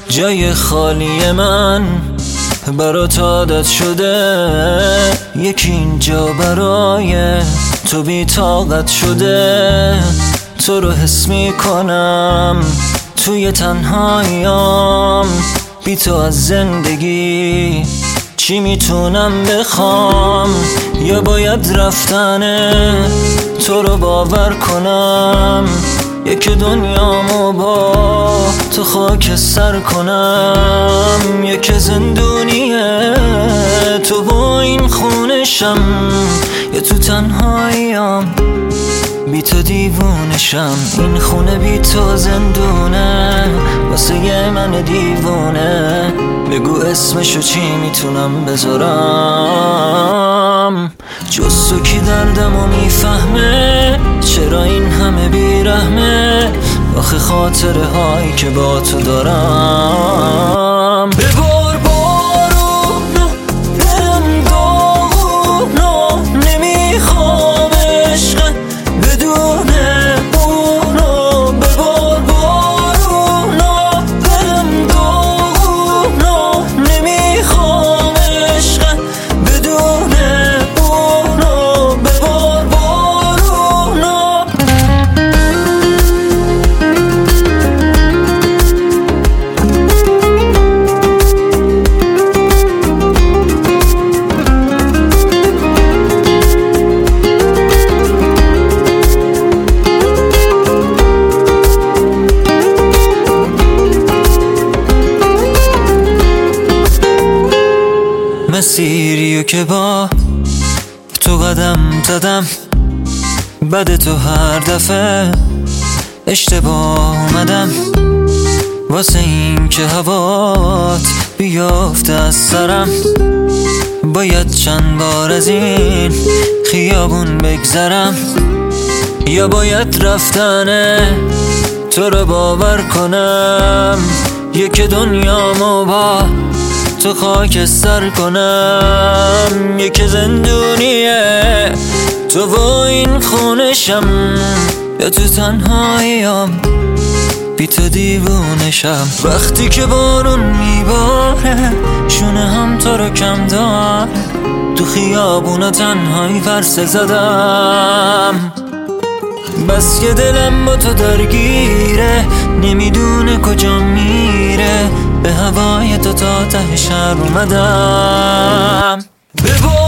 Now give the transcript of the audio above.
جای خالی من برات عادت شده، یکی اینجا برای تو بی طاقت شده. تو رو حس میکنم توی تنهاییام، بی تو از زندگی چی میتونم بخوام؟ یا باید رفتنه تو رو باور کنم، یک دنیامو با تو خاک سر کنم. یک زندونیه تو با این خونشم، یا تو تنهاییام بی تو دیوونشم. این خونه بی تو زندونه واسه من دیوونه. بگو اسمشو چی میتونم بذارم؟ جز تو کی دردمو میفهمه؟ چرا این همه بیرحمه؟ آخه خاطره هایی که با تو دارم. ببار بارونو برم داغونو، نمیخوام عشق بدون اونو. ببار بارونو برم داغونو، نمیخوام عشق بدون اونو. ببار بارونو. مسیریو که با تو قدم زدم، بعد تو هر دفعه اشتباه اومدم. واسه این که هوات بیافته از سرم، باید چند بار از این خیابون بگذرم. یا باید رفتنه تو رو باور کنم، یک دنیامو با تو خاک سر کنم. یک زندونیه تو با این خونشم، یا تو تنهاییام بی تو دیوونشم. وقتی که بارون میباره شونه هم تو رو کم دار، تو خیابونا تنهایی ورسه زدم. بس که دلم با تو درگیره، نمیدونه کجا میره. به هوای تو تا ته شهر اومدم.